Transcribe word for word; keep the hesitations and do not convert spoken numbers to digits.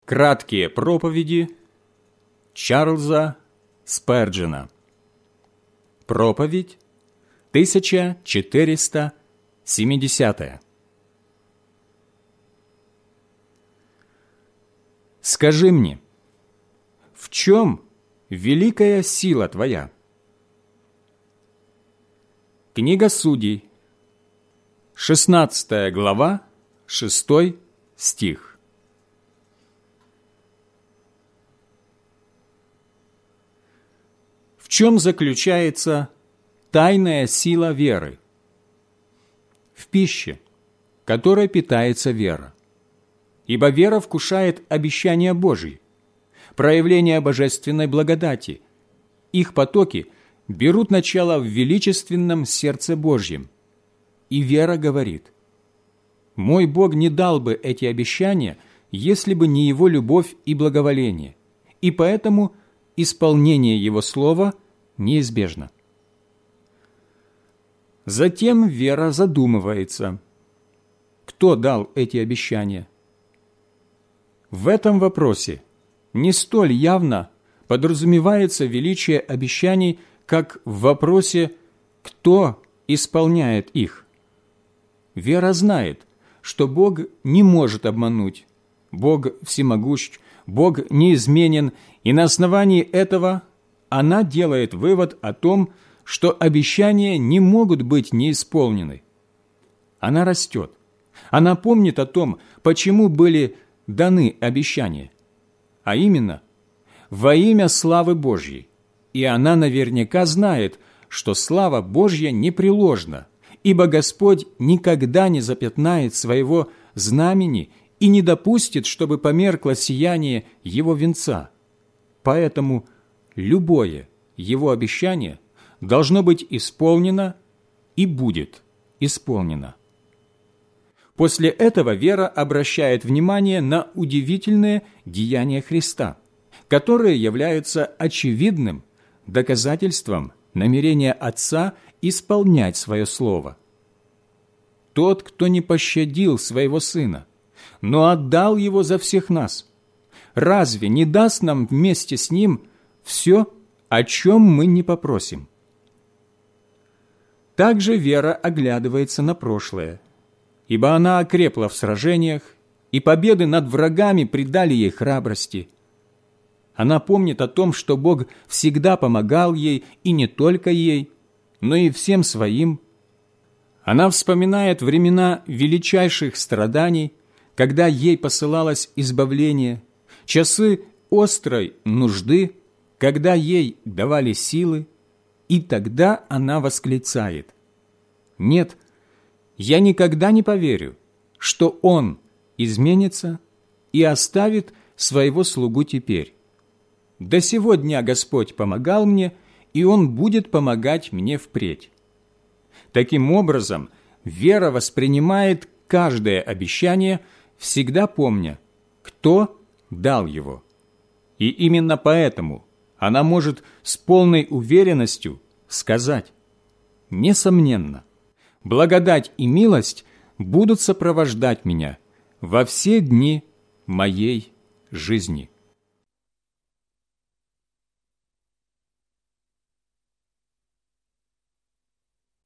Краткие проповеди Чарльза Сперджена. Проповедь тысяча четыреста семидесятая. Скажи мне, в чем великая сила твоя? Книга Судей, шестнадцатая глава, шестой стих. В чем заключается тайная сила веры? В пище, которой питается вера. Ибо вера вкушает обещания Божьи, проявление божественной благодати. Их потоки берут начало в величественном сердце Божьем. И вера говорит: «Мой Бог не дал бы эти обещания, если бы не Его любовь и благоволение, и поэтому исполнение Его слова неизбежно». Затем вера задумывается: кто дал эти обещания? В этом вопросе не столь явно подразумевается величие обещаний, как в вопросе, кто исполняет их. Вера знает, что Бог не может обмануть, Бог всемогущ, Бог неизменен, и на основании этого она делает вывод о том, что обещания не могут быть неисполнены. Она растет. Она помнит о том, почему были даны обещания, а именно во имя славы Божьей, и она наверняка знает, что слава Божья непреложна, ибо Господь никогда не запятнает своего знамени и не допустит, чтобы померкло сияние Его венца. Поэтому любое Его обещание должно быть исполнено и будет исполнено. После этого вера обращает внимание на удивительные деяния Христа, которые являются очевидным доказательством намерения Отца исполнять свое слово. Тот, кто не пощадил своего Сына, но отдал Его за всех нас, разве не даст нам вместе с Ним все, о чем мы не попросим? Также вера оглядывается на прошлое, ибо она окрепла в сражениях, и победы над врагами придали ей храбрости. Она помнит о том, что Бог всегда помогал ей, и не только ей, но и всем своим. Она вспоминает времена величайших страданий, когда ей посылалось избавление, часы острой нужды, когда ей давали силы, и тогда она восклицает: «Нет, я никогда не поверю, что Он изменится и оставит своего слугу теперь. До сего дня Господь помогал мне, и Он будет помогать мне впредь». Таким образом, вера воспринимает каждое обещание, всегда помня, кто дал его. И именно поэтому она может с полной уверенностью сказать: «Несомненно, благодать и милость будут сопровождать меня во все дни моей жизни».